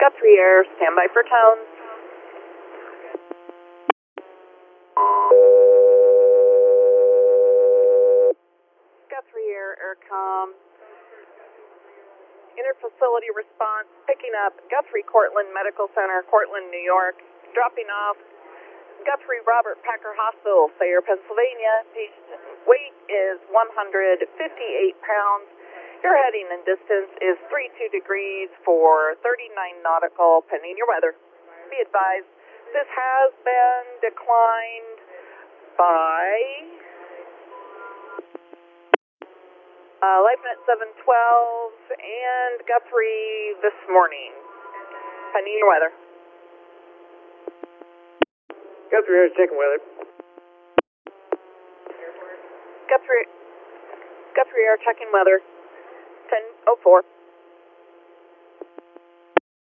Guthrie Air, standby for tones. Guthrie Air, Aircom. Interfacility response, picking up Guthrie Cortland Medical Center, Cortland, New York. Dropping off Guthrie Robert Packer Hospital, Sayre, Pennsylvania. Patient weight is 158 pounds. Your heading and distance is 32 degrees for 39 nautical, pending your weather. Be advised, this has been declined by LifeNet 712 and Guthrie this morning, pending your weather. Guthrie Air, checking weather. Guthrie Air, checking weather. 10:04.